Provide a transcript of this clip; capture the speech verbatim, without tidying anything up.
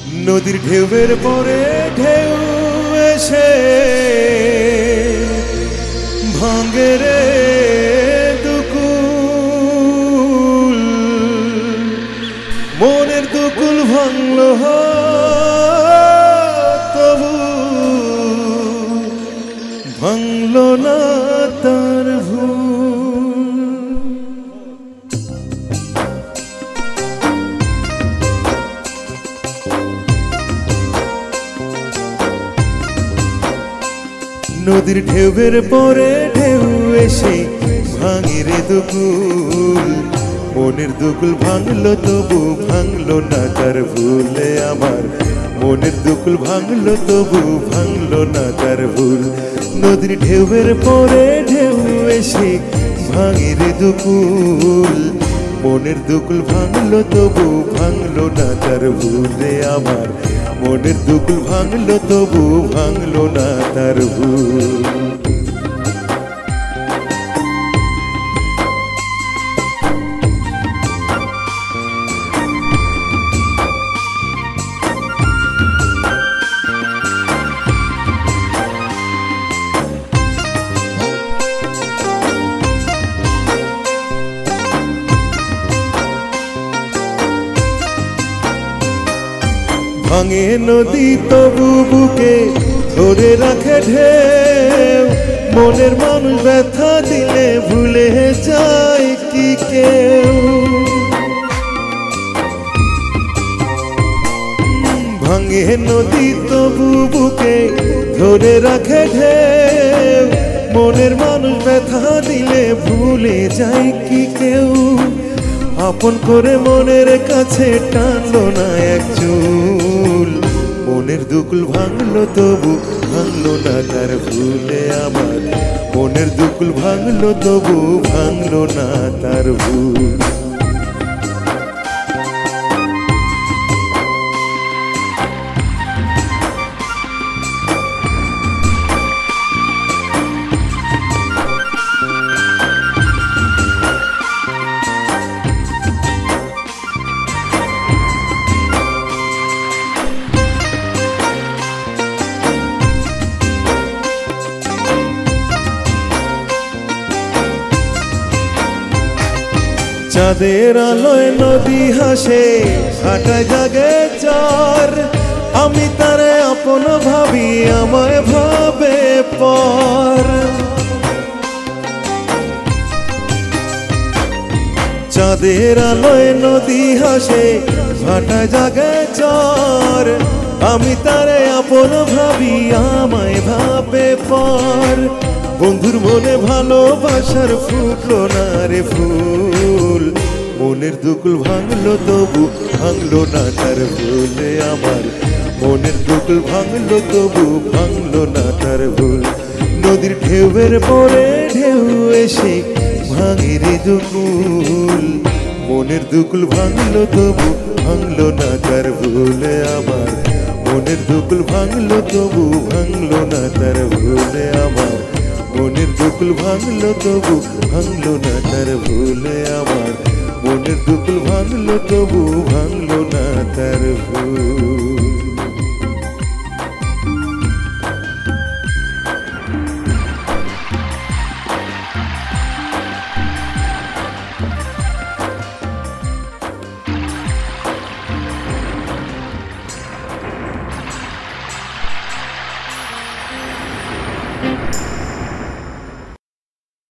নদীর ঢেউয়ের পরে ঢেউ এসে ভাঙে রে দুকুল, মনের দুকুল ভাঙল তবু ভাঙল না তার ভুল। নদীর ঢেউয়ের পরে ঢেউ এসে ভাঙে রে দুকুল, মনের দুকুল ভাঙলো তবু ভাঙলো না তার ভুলে আমার, মনের দুকুল ভাঙলো তবু ভাঙলো না তার ভুল। নদীর ঢেউয়ের পরে ঢেউ এসে ভাঙে রে দুকুল, মনের দুকুল ভাঙলো তবু ভাঙলো না তার ভুলে আমার, মনের দুকুল ভাঙলো তবু ভাঙলো না তার ভুল। ভাঙে নদী তবু বুকে ধরে রাখে ঢেউ, মনের মানুষ ব্যথা দিলে ভুলে যায় কি কেউ। ভাঙে নদী তবু বুকে ধরে রাখে ঢেউ, মনের মানুষ ব্যথা দিলে ভুলে যায় কি কেউ। আপন করে মনের কাছে টানলো না এক চুল, মনের দুকুল ভাঙলো তবু ভাঙলো না তার ভুলে আমার, মনের দুকুল ভাঙলো তবু ভাঙলো না তার ভুল। চাঁদের আলোয় নদী হাসে হাঁটায় জাগে চর, আমি তারে আপন ভাবি আমায় ভাবে পর। চাঁদের আলোয় নদী হাসে হাঁটায় জাগে চর, আমি তারে আপন ভাবি আমায় ভাবে পর। বন্ধুর মনে ভালোবাসার ফুটলো না রে ফুল, মনের দুকুল ভাঙলো তবু ভাঙলো না তার ভুলে আমার, মনের দুকুল ভাঙলো তবু ভাঙলো না তার ভুল। নদীর ঢেউয়ের পরে ঢেউ এসে ভাঙে রে দুকুল, মনের দুকুল ভাঙলো তবু ভাঙলো না তার ভুলে আমার, মনের দুকুল ভাঙলো তবু ভাঙলো না তার ভুলে আমার, মনের দুকুল ভাঙলো তবু ভাঙলো না তার ভুলে আমার, মনের দুকুল ভাঙলো তবু ভাঙলো না তার ভুল।